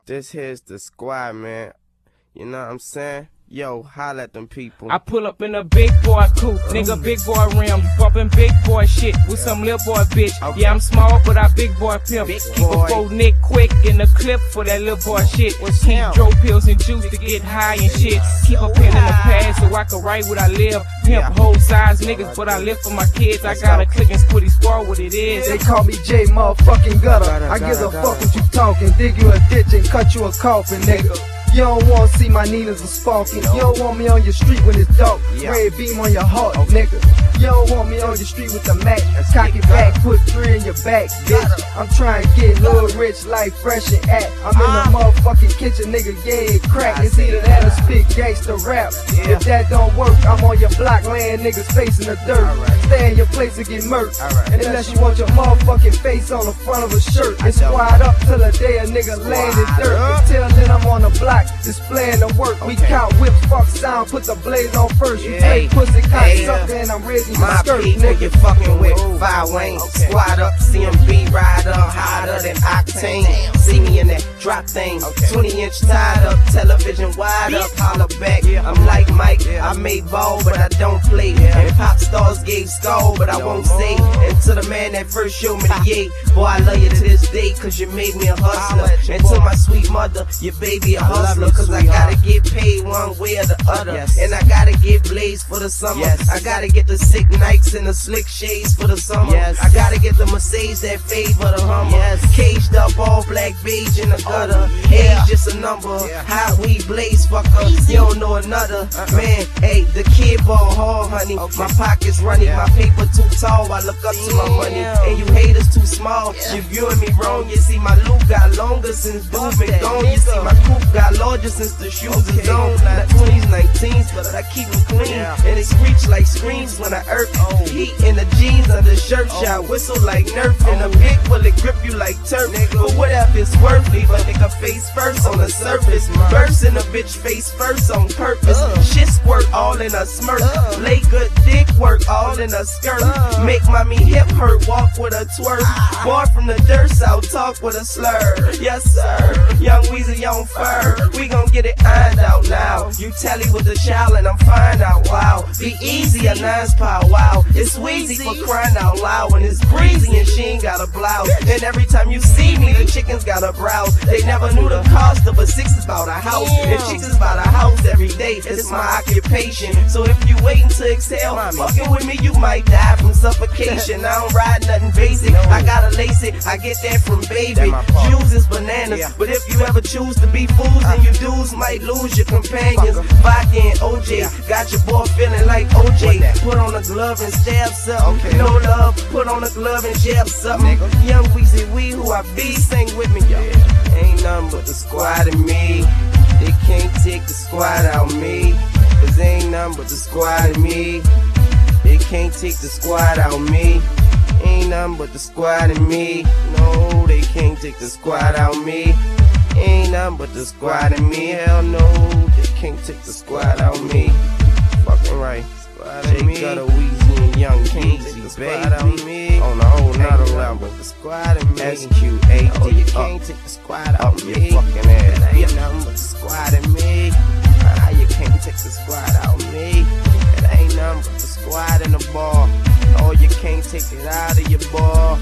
This here's the squad, man. You know what I'm saying? Yo, holla at them people. I pull up in a big boy coupe, nigga, big boy rim, bumpin' big boy shit with some little boy bitch. Okay. Yeah, I'm small, but I big boy pimp. Big Keep boy. a 4 Nick quick in the clip for that little boy shit. What's Keep him? dro pills and juice to get high and shit. Keep a pen in the pad so I can write what I live. Pimp whole size niggas, but I live for my kids. I got a click and squiddy squad what it is. They call me J motherfucking Gutter. I give a fuck what you talking. Dig you a ditch and cut you a coffin, nigga. You don't wanna see my Ninas a sparking. You don't want me on your street when it's dark. Red beam on your heart, nigga. You don't want me on your street with the Mac. Cock it back, put 3 in your back, bitch. I'm trying to get hood rich like fresh and at. I'm in the motherfucking kitchen, nigga, yeah, crack. It's either that or spit gangsta rap. If that don't work, I'm on your block laying niggas face in the dirt. Stay in your place and get murked. Unless you want your motherfucking face on the front of a shirt. And squad up till the day a nigga laying in dirt. Until then I'm on the block displaying the work. We count whips, fuck sound, put the blaze on first. You take pussy, cock sucker, and I'm raising your My skirt, people nigga. you fucking with Fire Wayne, Squad up, CMB rider, hotter than Octane. See me in that drop thing, 20-inch tied up, television wide up, holla back. I'm like Mike, I made ball, but I don't play. And pop stars gave skull, but I won't say. And to the man that first showed me the yay, boy, I love you to this day, cause you made me a hustler. And to my sweet mother, your baby a hustler, cause I gotta get paid one way or the other. And I gotta get blazed for the summer. I gotta get the sick nights and the slick shades for the summer. I gotta get the Mercedes that favor the Hummer. Caged up, all black beige in the gutter. Age just a number. How we blaze, fucker. You don't know another. Man, hey, the kid ball hard, honey. My pockets running, my paper too tall. I look up to my money, and you haters too small. You viewing me wrong. You see my loop got longer since Boo been gone. You see my coupe got larger since the shoes is on. Not 20s, 19s, but I keep them clean. And they screech like screams when I irk. Heat in the jeans under shirt shot, whistle like Nerf. And a big bullet grip you like turf. But what if it's worth? Leave a nigga face first on the surface. Burst in a bitch face first on purpose. Shit squirt all in a smirk. Lay good dick work all in a skirt. Make mommy hip hurt, walk with a twerk. Boy from the dirt south, talk with a slur. Yes sir, young Weezy, young fur. We gon' get it ironed out now. You tally with the child and I'm fine out loud. Be easy, a nice pow wow. It's Weezy for crying out loud. When it's breezy and she ain't got a blouse. And every time you see me, the chickens got a browse. They never knew the cost of a 6 is about a house. And chicks is about a house every day. It's my occupation. So if you waiting to exhale, fucking with me, you might die from suffocation. I don't ride nothing basic. I gotta lace it. I get that from baby. Juice is bananas. But if you ever choose to be fools, then you dudes might lose your companions. Vodka and OJ, got your boy feeling like OJ. Put on a glove and stab something. No love, put on a glove and jab something. Young Weezy, we who I be, sing with me. Ain't nothing but the squad and me. They can't take the squad out me. Cause ain't nothing but the squad and me. They can't take the squad out me. Ain't nothing but the squad and me. No, they can't take the squad out me. Ain't nothing but the squad and me. Hell no, they can't take the squad out me. Fucking right. Jay Gutter, Weezy, and Young Keezy, baby. On a whole nother level. The squad and me. SQAD. Oh, you can't take the squad out me. Fucking ass. Ain't nothing but the squad and me. You can't take the squad out me. It ain't nothing but the squad in the ball. Oh, you can't take it out of your ball.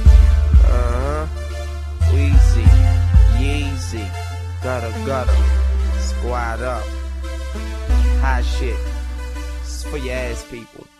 Weezy, Yeezy, Gutter, squad up. Hot shit. It's for your ass people.